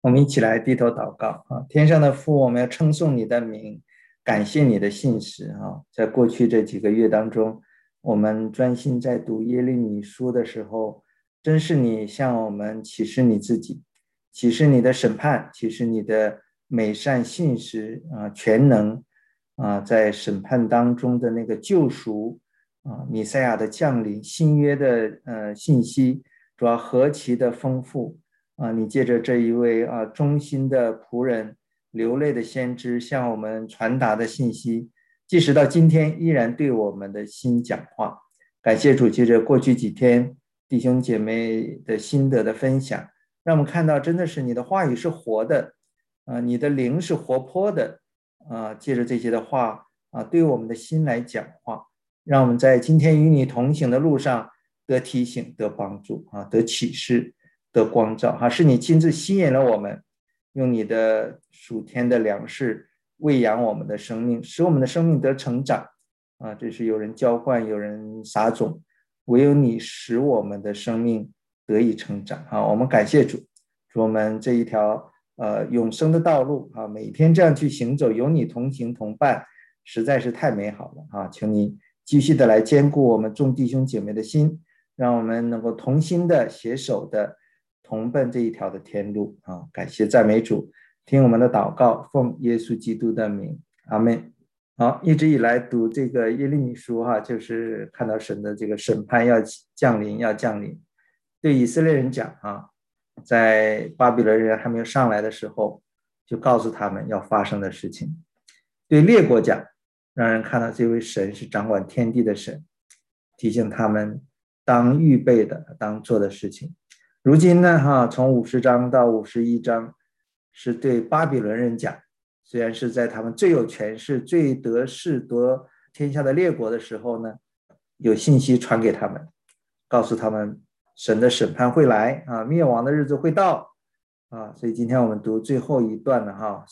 我们一起来低头祷告啊！天上的父，我们要称颂你的名，感谢你的信实啊！在过去这几个月当中，我们专心在读耶利米书的时候，真是你向我们启示你自己，启示你的审判，启示你的美善信实啊，全能啊，在审判当中的那个救赎啊，弥赛亚的降临，新约的信息，主要何其的丰富。你借着这一位忠心的仆人、流泪的先知向我们传达的信息，即使到今天依然对我们的心讲话。感谢主，借着过去几天弟兄姐妹的心得的分享，让我们看到真的是你的话语是活的，你的灵是活泼的，借着这些的话对我们的心来讲话，让我们在今天与你同行的路上得提醒、得帮助得启示。的光照是你亲自吸引了我们，用你的属天的粮食喂养我们的生命，使我们的生命得成长这是有人浇灌，有人撒种，唯有你使我们的生命得以成长我们感谢主，主我们这一条永生的道路每天这样去行走，有你同行同伴，实在是太美好了求你继续的来兼顾我们众弟兄姐妹的心，让我们能够同心的携手的同奔这一条的天路感谢赞美主，听我们的祷告，奉耶稣基督的名，阿们。好，一直以来读这个耶利米书就是看到神的这个审判要降临，对以色列人讲在巴比伦人还没有上来的时候，就告诉他们要发生的事情。对列国讲，让人看到这位神是掌管天地的神，提醒他们当预备的、当做的事情。如今呢从50章到51章是对巴比伦人讲，虽然是在他们最有权势、最得势得天下的列国的时候呢，有信息传给他们，告诉他们神的审判会来灭亡的日子会到所以今天我们读最后一段的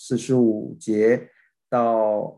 45节到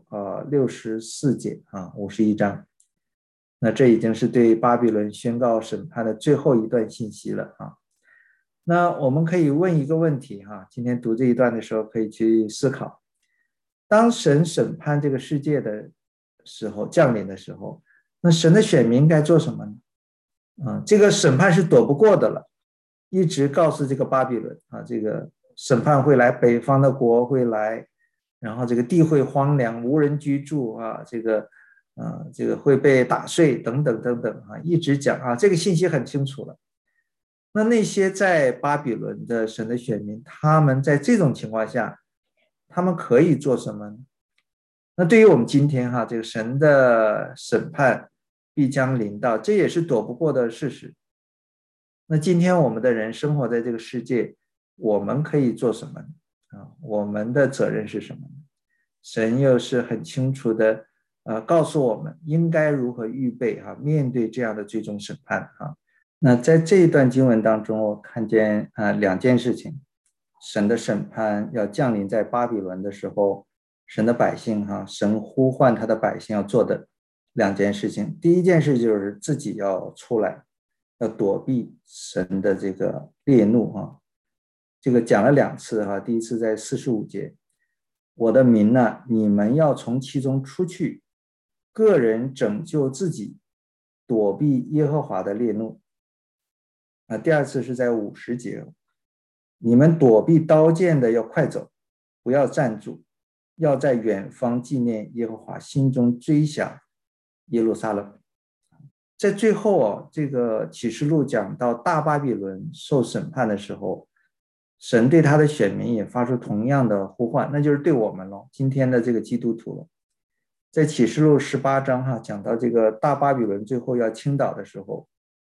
64节51章，那这已经是对巴比伦宣告审判的最后一段信息了那我们可以问一个问题今天读这一段的时候可以去思考，当神审判这个世界的时候，降临的时候，那神的选民该做什么呢这个审判是躲不过的了，一直告诉这个巴比伦这个审判会来，北方的国会来，然后这个地会荒凉，无人居住这个会被打碎等等等等一直讲这个信息很清楚了。那些在巴比伦的神的选民，他们在这种情况下，他们可以做什么呢？那对于我们今天这个神的审判必将临到，这也是躲不过的事实。那今天我们的人生活在这个世界，我们可以做什么呢我们的责任是什么呢？神又是很清楚的告诉我们应该如何预备面对这样的最终审判那在这一段经文当中，我看见两件事情，神的审判要降临在巴比伦的时候，神的百姓神呼唤他的百姓要做的两件事情。第一件事就是自己要出来，要躲避神的这个烈怒这个讲了2次第一次在45节，我的民呢，你们要从其中出去，个人拯救自己，躲避耶和华的烈怒。第二次是在50节，你们躲避刀剑的要快走，不要站住，要在远方纪念耶和华，心中追想耶路撒冷。在最后这个启示录讲到大巴比伦受审判的时候，神对他的选民也发出同样的呼唤，那就是对我们了，今天的这个基督徒了。在启示录18章讲到这个大巴比伦最后要倾倒的时候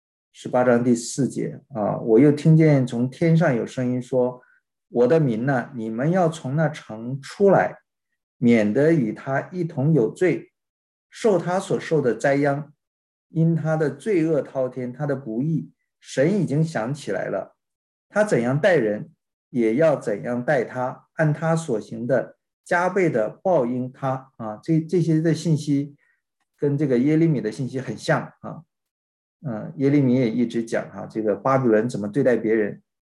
，18章第4节我又听见从天上有声音说，我的民呢，你们要从那城出来，免得与他一同有罪，受他所受的灾殃，因他的罪恶滔天，他的不义，神已经想起来了，他怎样待人，也要怎样待他，按他所行的加倍的报应他这些的信息跟这个耶利米的信息很像耶利米也一直讲这个巴比伦怎么对待别人，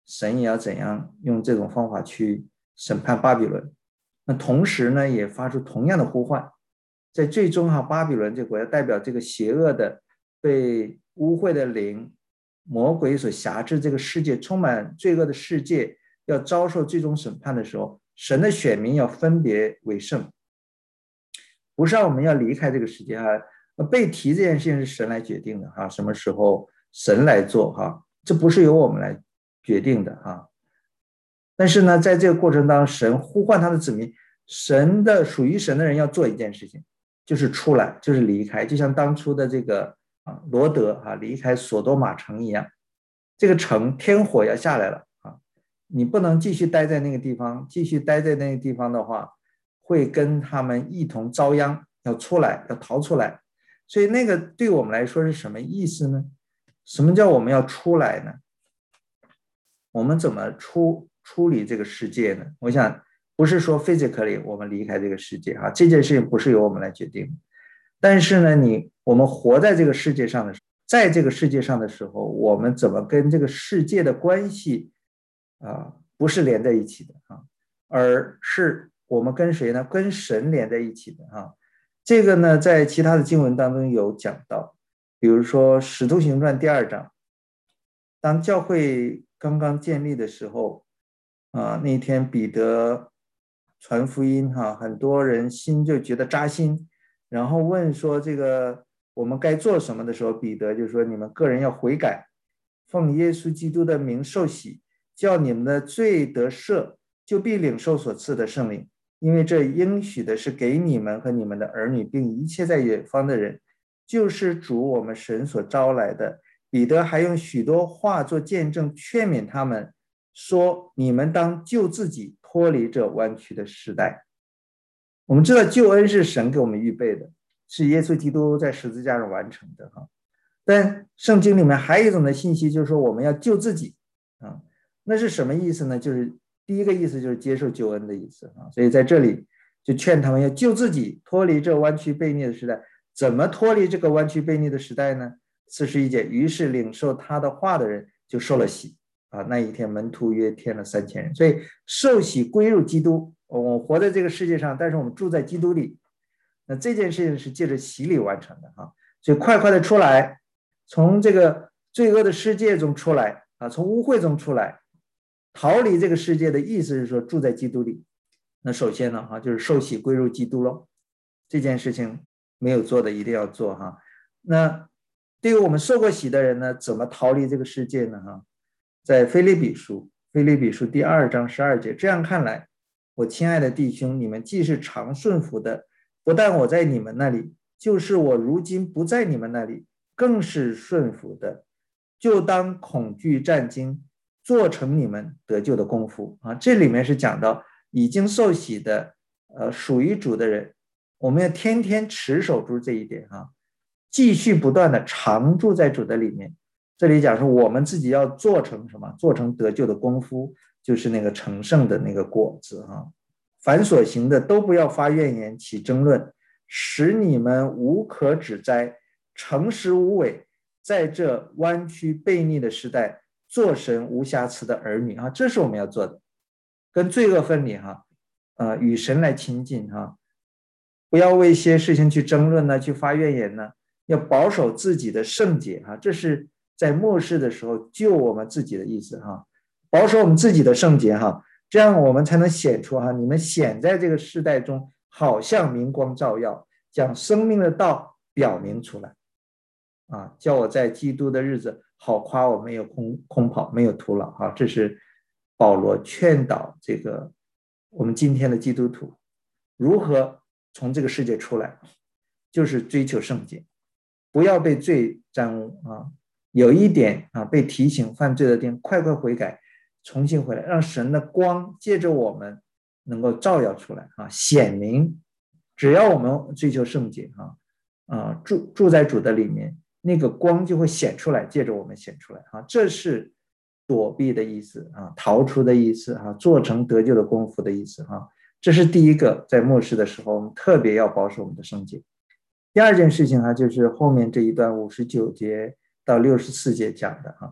神也要怎样用这种方法去审判巴比伦。那同时呢，也发出同样的呼唤，在最终巴比伦这个国家代表这个邪恶的、被污秽的灵、魔鬼所辖制这个世界，充满罪恶的世界，要遭受最终审判的时候，神的选民要分别为圣，不是让我们要离开这个世界被提这件事情是神来决定的什么时候神来做这不是由我们来决定的但是呢，在这个过程当中，神呼唤他的子民，属于神的人要做一件事情，就是出来，就是离开，就像当初的这个罗德离开索多玛城一样，这个城天火要下来了你不能继续待在那个地方，继续待在那个地方的话，会跟他们一同遭殃，要出来，要逃出来。所以那个对我们来说是什么意思呢？什么叫我们要出来呢？我们怎么处理这个世界呢？我想不是说 physically 我们离开这个世界这件事情不是由我们来决定的。但是呢，我们活在这个世界上的时候，在这个世界上的时候，我们怎么跟这个世界的关系不是连在一起的而是我们跟谁呢？跟神连在一起的这个呢，在其他的经文当中有讲到，比如说《使徒行传》第2章，当教会刚刚建立的时候那天彼得传福音很多人心就觉得扎心，然后问说这个我们该做什么的时候，彼得就说你们个人要悔改，奉耶稣基督的名受洗，叫你们的罪得赦，就必领受所赐的圣灵，因为这应许的是给你们和你们的儿女，并一切在远方的人，就是主我们神所招来的。彼得还用许多话做见证，劝勉他们说，你们当救自己，脱离这弯曲的时代。我们知道救恩是神给我们预备的，是耶稣基督在十字架上完成的但圣经里面还有一种的信息，就是说我们要救自己那是什么意思呢？就是第一个意思就是接受救恩的意思所以在这里就劝他们要救自己，脱离这弯曲悖逆的时代。怎么脱离这个弯曲悖逆的时代呢？41节，于是领受他的话的人就受了洗那一天门徒约添了3000人。所以受洗归入基督，我活在这个世界上，但是我们住在基督里，那这件事情是借着洗礼完成的所以快快的出来，从这个罪恶的世界中出来从污秽中出来，逃离这个世界的意思是说住在基督里。那首先呢就是受洗归入基督咯，这件事情没有做的一定要做那对于我们受过洗的人呢，怎么逃离这个世界呢在腓立比书第2章12节，这样看来，我亲爱的弟兄，你们既是常顺服的，不但我在你们那里，就是我如今不在你们那里，更是顺服的，就当恐惧战惊，做成你们得救的功夫这里面是讲到已经受洗的属于主的人，我们要天天持守住这一点继续不断的常住在主的里面。这里讲说我们自己要做成什么？做成得救的功夫，就是那个成圣的那个果子凡所行的都不要发怨言，起争论，使你们无可指摘，诚实无伪，在这弯曲悖逆的时代，做神无瑕疵的儿女这是我们要做的，跟罪恶分离与神来亲近不要为一些事情去争论去发怨言要保守自己的圣洁这是在末世的时候救我们自己的意思保守我们自己的圣洁这样我们才能显出你们显在这个世代中，好像明光照耀，将生命的道表明出来叫我在基督的日子好夸我没有空跑，没有徒劳这是保罗劝导这个我们今天的基督徒如何从这个世界出来，就是追求圣洁，不要被罪沾污有一点被提醒犯罪的地方，快快悔改，重新回来，让神的光借着我们能够照耀出来显明。只要我们追求圣洁住在主的里面，那个光就会显出来，借着我们显出来这是躲避的意思逃出的意思做成得救的功夫的意思这是第一个，在末世的时候我们特别要保守我们的圣洁。第二件事情就是后面这一段59节到64节讲的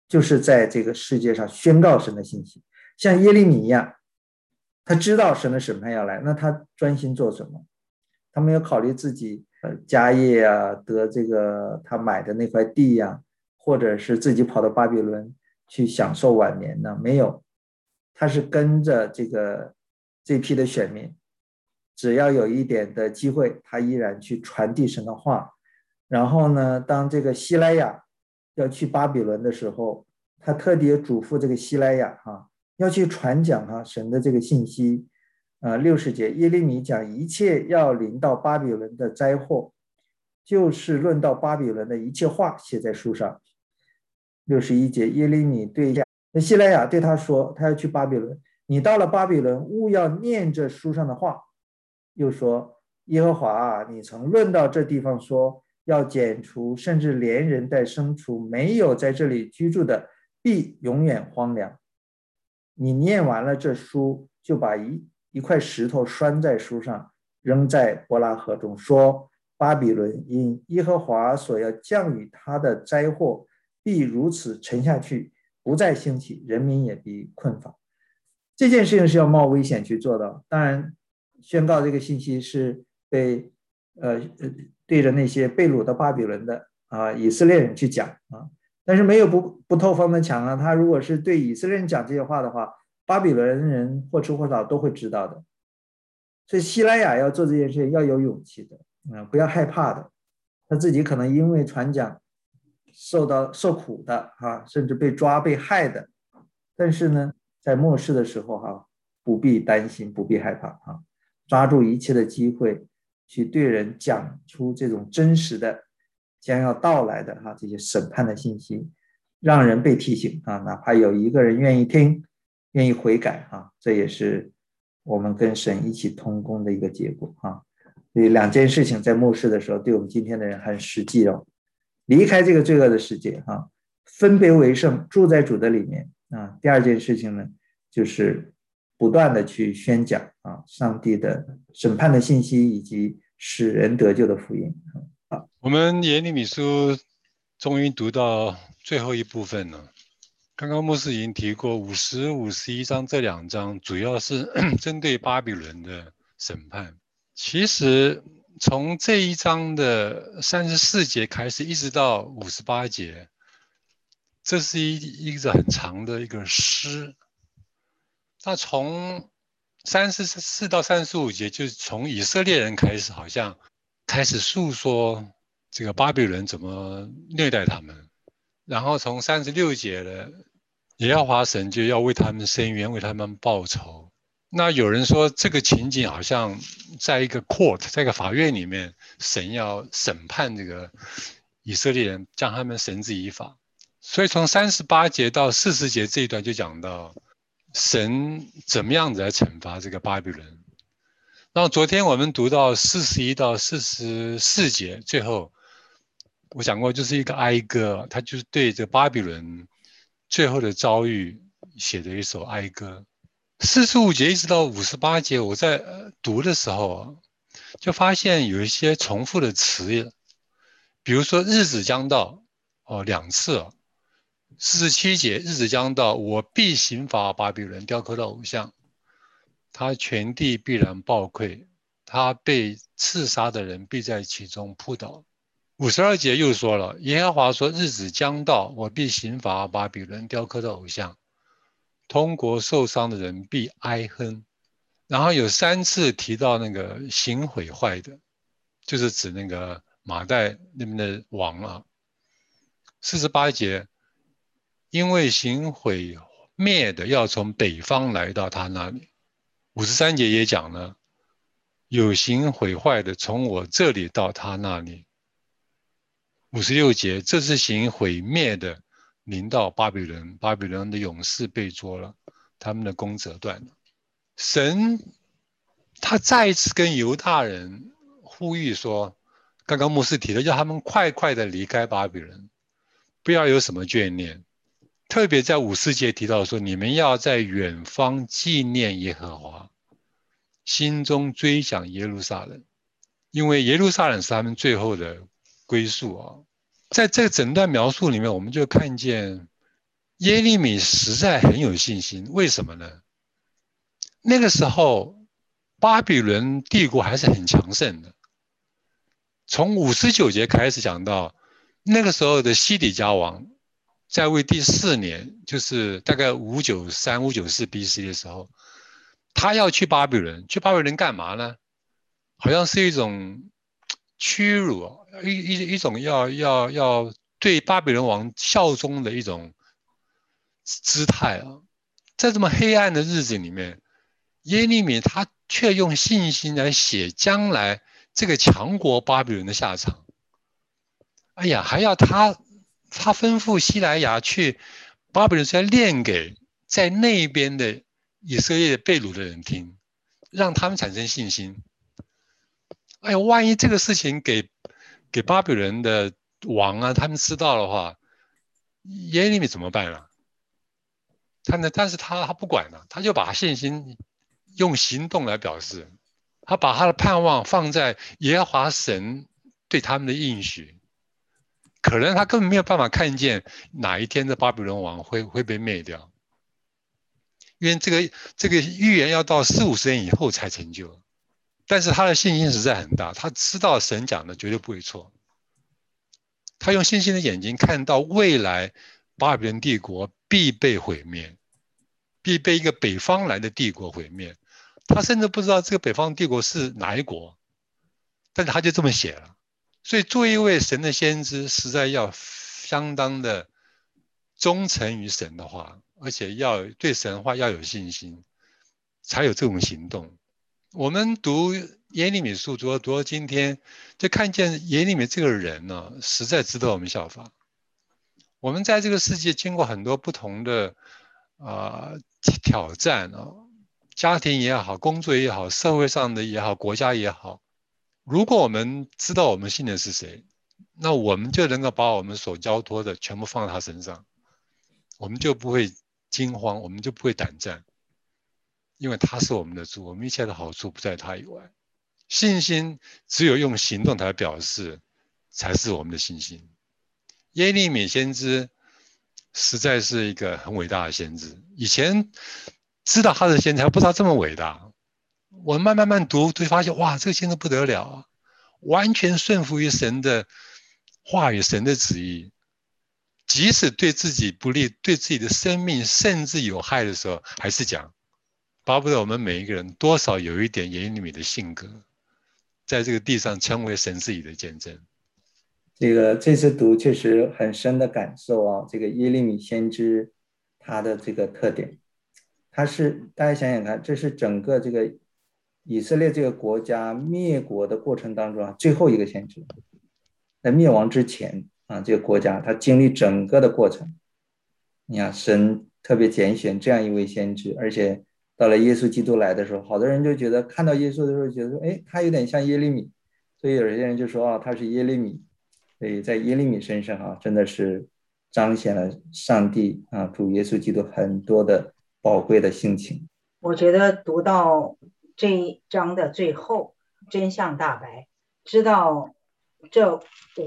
就是在这个世界上宣告神的信息。像耶利米一样，他知道神的审判要来，那他专心做什么？他没有考虑自己家业啊，得这个他买的那块地呀，或者是自己跑到巴比伦去享受晚年呢？没有，他是跟着这批的选民，只要有一点的机会，他依然去传递神的话。然后呢，当这个希莱亚要去巴比伦的时候，他特地嘱咐这个希莱亚要去传讲神的这个信息。60节，耶利米讲一切要临到巴比伦的灾祸，就是论到巴比伦的一切话写在书上。61节，耶利米对希莱亚对他说，他要去巴比伦，你到了巴比伦，务要念这书上的话。又说，耶和华啊，你曾论到这地方说，要剪除，甚至连人带牲畜，没有在这里居住的，必永远荒凉。你念完了这书，就把一块石头拴在书上，扔在伯拉河中，说，巴比伦因耶和华所要降与他的灾祸，必如此沉下去，不再兴起，人民也必困乏。这件事情是要冒危险去做的。当然，宣告这个信息是被对着那些被掳到巴比伦的以色列人去讲但是没有不透风的墙他如果是对以色列人讲这些话的话，巴比伦人或迟或早都会知道的。所以希莱亚要做这件事情要有勇气的不要害怕的。他自己可能因为传讲受苦的甚至被抓被害的，但是呢，在末世的时候不必担心，不必害怕抓住一切的机会去对人讲出这种真实的将要到来的这些审判的信息，让人被提醒哪怕有一个人愿意听，愿意悔改这也是我们跟神一起同工的一个结果所以两件事情在末世的时候对我们今天的人很实际离开这个罪恶的世界分别为圣，住在主的里面第二件事情呢，就是不断的去宣讲上帝的审判的信息以及使人得救的福音我们耶利米书终于读到最后一部分了。刚刚牧师已经提过50、51章这2章主要是针对巴比伦的审判。其实从这一章的34节开始一直到58节，这是一个很长的一个诗。那从34到35节就是从以色列人开始，好像开始诉说这个巴比伦怎么虐待他们。然后从36节了，耶和华神就要为他们伸冤，为他们报仇。那有人说这个情景好像在一个 court， 在一个法院里面，神要审判这个以色列人，将他们绳之以法。所以从38节到40节这一段就讲到神怎么样子来惩罚这个巴比伦。然后昨天我们读到41到44节，最后我讲过就是一个哀歌，他就是对这巴比伦最后的遭遇写的一首哀歌。45节一直到58节，我在读的时候就发现有一些重复的词，比如说日子将到2次47节日子将到，我必刑罚巴比伦雕刻的偶像，他全地必然暴溃，他被刺杀的人必在其中扑倒。52节又说了，耶和华说日子将到，我必刑罚巴比伦雕刻的偶像，通国受伤的人必哀哼。然后有3次提到那个行毁坏的，就是指那个马代那边的王48节，因为行毁灭的要从北方来到他那里。53节也讲了，有行毁坏的从我这里到他那里。56节，这是行毁灭的临到巴比伦，巴比伦的勇士被捉了，他们的弓折断了。神他再一次跟犹大人呼吁说，刚刚牧师提的，叫他们快快的离开巴比伦，不要有什么眷恋。特别在54节提到说，你们要在远方纪念耶和华，心中追想耶路撒冷，因为耶路撒冷是他们最后的归宿在这个整段描述里面，我们就看见耶利米实在很有信心，为什么呢？那个时候巴比伦帝国还是很强盛的，从59节开始讲到那个时候的西底家王在位第4年，就是大概593、594 BC 的时候，他要去巴比伦，去巴比伦干嘛呢？好像是一种屈辱，一种要对巴比伦王效忠的一种姿态啊。在这么黑暗的日子里面，耶利米他却用信心来写将来这个强国巴比伦的下场。哎呀，还要他吩咐西莱雅去巴比伦再念给在那边的以色列被掳的人听，让他们产生信心。哎呀，万一这个事情给巴比伦的王啊他们知道的话，耶利米怎么办啊？但是他不管了，他就把信心用行动来表示，他把他的盼望放在耶和华神对他们的应许。可能他根本没有办法看见哪一天的巴比伦王会被灭掉，因为这个预言要到40-50年以后才成就。但是他的信心实在很大，他知道神讲的绝对不会错。他用信心的眼睛看到未来巴比伦帝国必被毁灭，必被一个北方来的帝国毁灭。他甚至不知道这个北方帝国是哪一国，但是他就这么写了。所以作为一位神的先知，实在要相当的忠诚于神的话，而且要对神话要有信心，才有这种行动。我们读耶利米书读到今天，就看见耶利米这个人呢，实在值得我们效法。我们在这个世界经过很多不同的挑战啊，家庭也好，工作也好，社会上的也好，国家也好。如果我们知道我们信的是谁，那我们就能够把我们所交托的全部放在他身上，我们就不会惊慌，我们就不会胆战，因为他是我们的主，我们一切的好处不在他以外。信心只有用行动来表示，才是我们的信心。耶利米先知实在是一个很伟大的先知，以前知道他的先知还不知道这么伟大。我慢慢读，就发现哇，这个先知不得了啊，完全顺服于神的话语、神的旨意，即使对自己不利、对自己的生命甚至有害的时候，还是讲，巴不得我们每一个人多少有一点耶利米的性格，在这个地上成为神自己的见证。 这次读确实很深的感受啊，这个耶利米先知他的这个特点，他是大家想想看，这是整个这个以色列这个国家灭国的过程当中最后一个先知，在灭亡之前啊，这个国家他经历整个的过程，你看神特别拣选这样一位先知，而且到了耶稣基督来的时候，好多人就觉得看到耶稣的时候，觉得说，哎，他有点像耶利米，所以有些人就说他是耶利米。所以在耶利米身上真的是彰显了上帝主耶稣基督很多的宝贵的性情。 我觉得读到这一章的最后，真相大白，知道这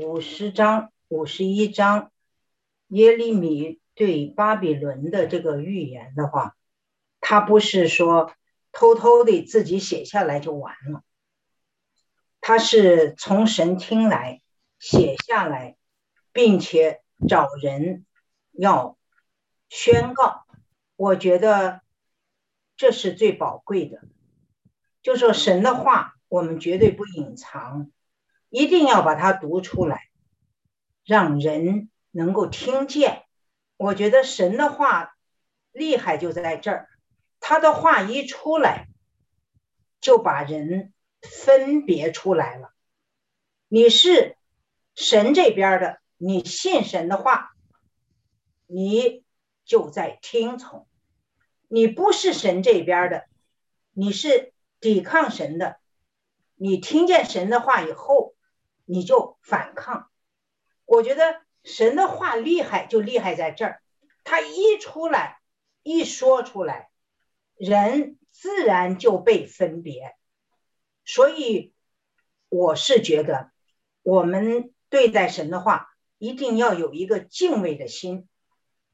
51章耶利米对巴比伦的这个预言的话，他不是说偷偷的自己写下来就完了，他是从神听来写下来，并且找人要宣告。我觉得这是最宝贵的，就说神的话我们绝对不隐藏，一定要把它读出来，让人能够听见。我觉得神的话厉害就在这儿，他的话一出来就把人分别出来了。你是神这边的，你信神的话，你就在听从；你不是神这边的，你是抵抗神的，你听见神的话以后，你就反抗。我觉得神的话厉害就厉害在这儿，他一出来，一说出来，人自然就被分别。所以我是觉得我们对待神的话一定要有一个敬畏的心，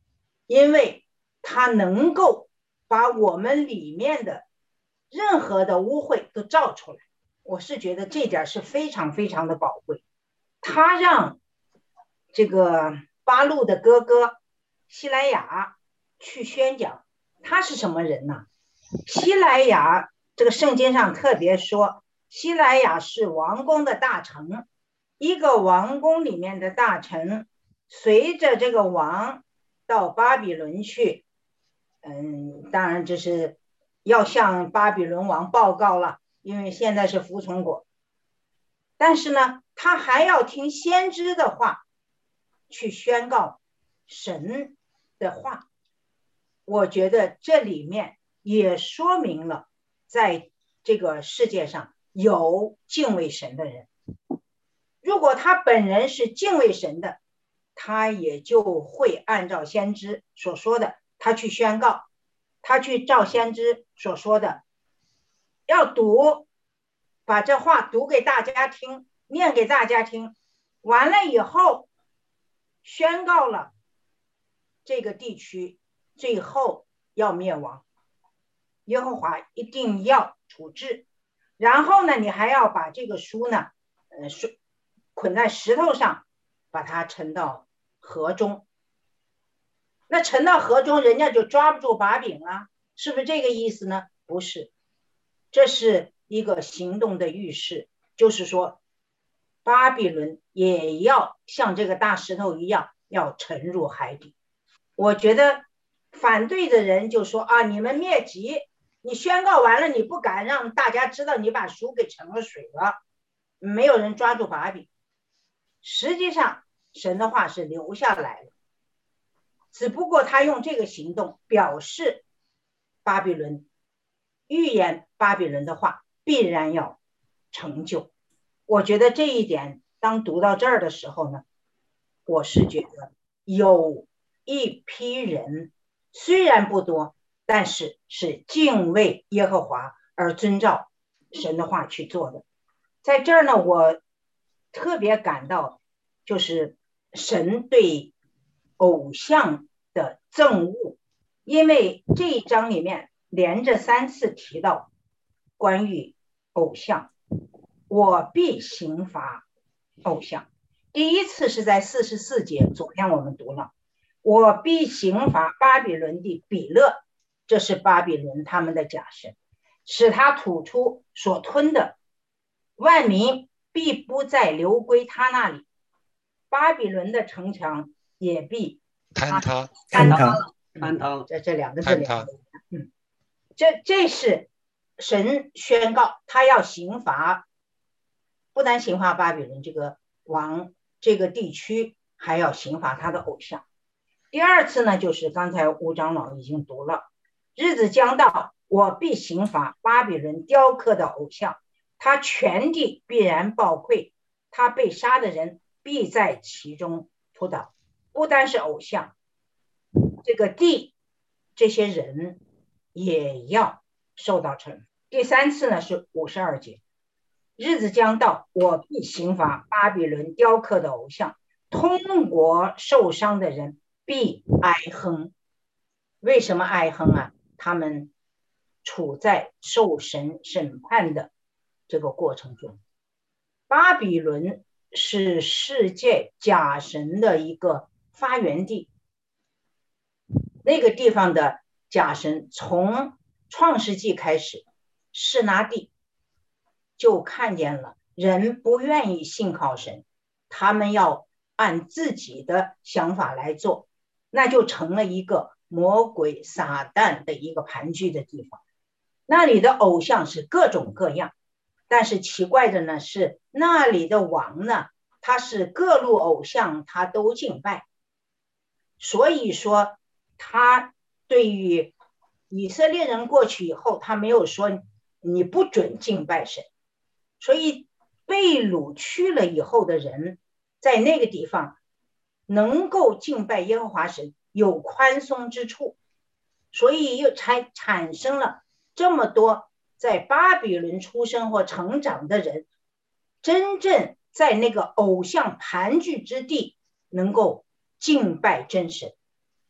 因为它能够把我们里面的任何的污秽都照出来。我是觉得这点是非常非常的宝贵。他让这个巴路的哥哥西莱雅去宣讲，他是什么人呢？西莱雅这个圣经上特别说，西莱雅是王宫的大臣，一个王宫里面的大臣，随着这个王到巴比伦去，当然这是要向巴比伦王报告了，因为现在是服从国。但是呢，他还要听先知的话，去宣告神的话。我觉得这里面也说明了，在这个世界上有敬畏神的人。如果他本人是敬畏神的，他也就会按照先知所说的，他去宣告，他去照先知所说的，要读，把这话读给大家听，念给大家听，完了以后宣告了这个地区最后要灭亡，耶和华一定要处置。然后呢，你还要把这个书呢，捆在石头上，把它沉到河中。那沉到河中，人家就抓不住把柄了，是不是这个意思呢？不是，这是一个行动的预示，就是说巴比伦也要像这个大石头一样要沉入海底。我觉得反对的人就说啊，你们灭籍，你宣告完了，你不敢让大家知道你把书给沉了水了，没有人抓住把柄。实际上神的话是留下来了，只不过他用这个行动表示巴比伦，预言巴比伦的话必然要成就。我觉得这一点当读到这儿的时候呢，我是觉得有一批人虽然不多，但是是敬畏耶和华而遵照神的话去做的。在这儿呢，我特别感到就是神对偶像的憎恶，因为这一章里面连着3次提到关于偶像，我必刑罚偶像。第一次是在44节，昨天我们读了，我必刑罚巴比伦的比勒，这是巴比伦他们的假神，使他吐出所吞的，万民必不再流归他那里，巴比伦的城墙也必坍塌， 这两个字坍塌。 这是神宣告他要刑罚，不单刑罚巴比伦这个王这个地区，还要刑罚他的偶像。第二次呢，就是刚才吴长老已经读了，日子将到，我必刑罚巴比伦雕刻的偶像，他全地必然暴溃，他被杀的人必在其中扑倒。不单是偶像，这个地这些人也要受到惩罚。第三次呢是52节，日子将到，我必刑罚巴比伦雕刻的偶像，通国受伤的人必哀哼。为什么哀哼啊？他们处在受神审判的这个过程中。巴比伦是世界假神的一个发源地，那个地方的假神从创世纪开始，示拿地就看见了人不愿意信靠神，他们要按自己的想法来做，那就成了一个魔鬼撒旦的一个盘踞的地方。那里的偶像是各种各样，但是奇怪的呢是那里的王呢，他是各路偶像他都敬拜，所以说他对于以色列人过去以后，他没有说你不准敬拜神，所以被掳去了以后的人在那个地方能够敬拜耶和华神，有宽松之处，所以又才产生了这么多在巴比伦出生或成长的人，真正在那个偶像盘踞之地能够敬拜真神。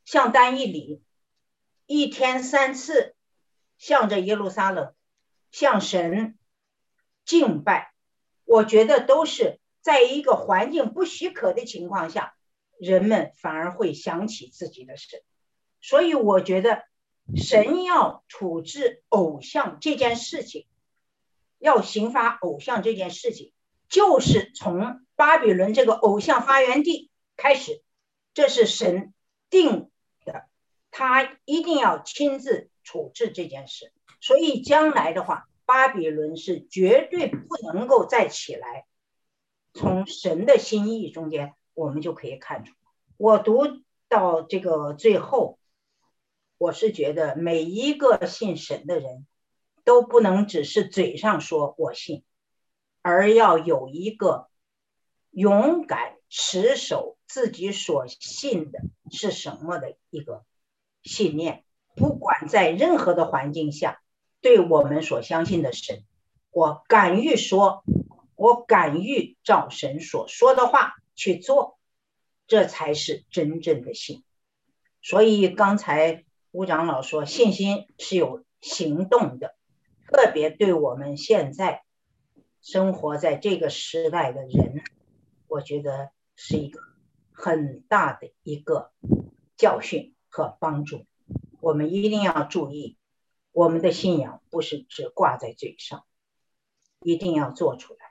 像单一礼，一天3次向着耶路撒冷向神敬拜，我觉得都是在一个环境不许可的情况下，人们反而会想起自己的神。所以我觉得神要处置偶像这件事情，要刑罚偶像这件事情，就是从巴比伦这个偶像发源地开始，这是神定的，他一定要亲自处置这件事。所以将来的话，巴比伦是绝对不能够再起来。从神的心意中间，我们就可以看出，我读到这个最后，我是觉得每一个信神的人都不能只是嘴上说我信，而要有一个勇敢持守自己所信的是什么的一个信念。不管在任何的环境下，对我们所相信的神，我敢于说，我敢于照神所说的话去做，这才是真正的信。所以刚才吴长老说信心是有行动的，特别对我们现在生活在这个时代的人，我觉得是一个很大的一个教训和帮助。我们一定要注意，我们的信仰不是只挂在嘴上，一定要做出来。